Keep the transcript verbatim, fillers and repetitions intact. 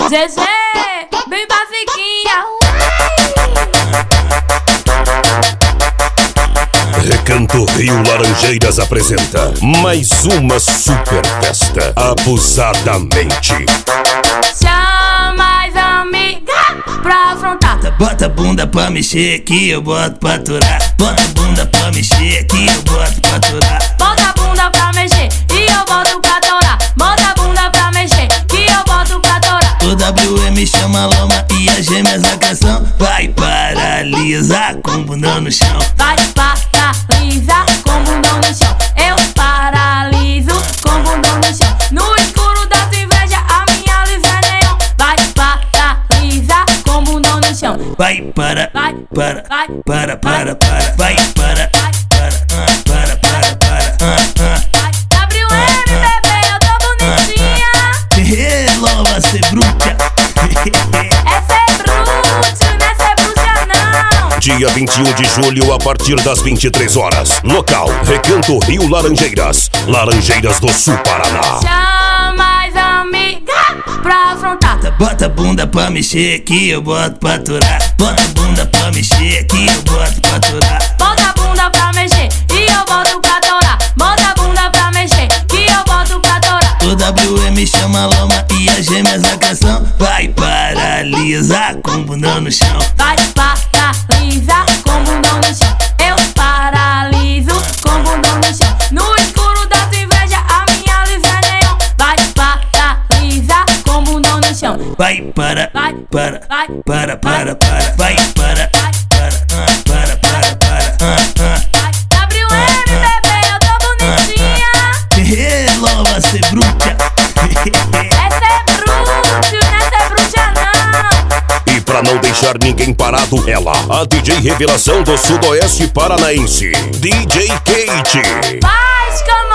Zezé, bem basiquinha. Recanto Rio Laranjeiras apresenta mais uma super festa, abusadamente. Chama as amigas pra afrontar. Bota a bunda pra mexer que eu boto pra aturar. Bota a bunda pra mexer que eu boto pra aturar. Bota a bunda pra mexer e eu boto pra torar. Bota a bunda pra mexer que eu boto pra torar. O W M chama a lama e as gêmeas a canção. Vai paralisar com bundão no chão. Vai paralisar com bundão no chão. Eu paraliso com bundão no chão. No escuro da tua inveja a minha luz é neon. Vai paralisar com bundão no chão. Vai para, Vai, para, vai, para, para, para. Vai para, para, ah, para, para, para, ah, ah. W M, bebê, eu tô bonitinha. Hehe, louva ser bruxa. É ser bruxo, não é ser bruxa não. Dia vinte e um de julho, a partir das vinte e três horas. Local, Recanto Rio Laranjeiras, Laranjeiras do Sul, Paraná. Chama as amigas pra afrontar. Bota a bunda pra mexer que eu boto pra aturar. Bota a bunda pra mexer que eu boto pra aturar. Bota a bunda pra mexer e eu boto pra torar. Bota a bunda pra mexer que eu boto pra torar. O W M chama a lama e as gêmeas a canção. Vai paralisar com bundão no chão. Vai paralisar com bundão no chão. Eu paraliso com bundão no chão. No escuro da tua inveja a minha luz é neon. Vai paralisar com bundão no chão. Vai para, Vai, para, vai, para, para, para. Vai para, para, ah, para, para, para, ah, ah. W M, bebê, eu tô bonitinha. Hehe, louva ser bruxa. É ser bruxo, não é ser bruxa não. E pra não deixar ninguém parado, ela, a D J Revelação do Sudoeste Paranaense, D J Kate. Faz como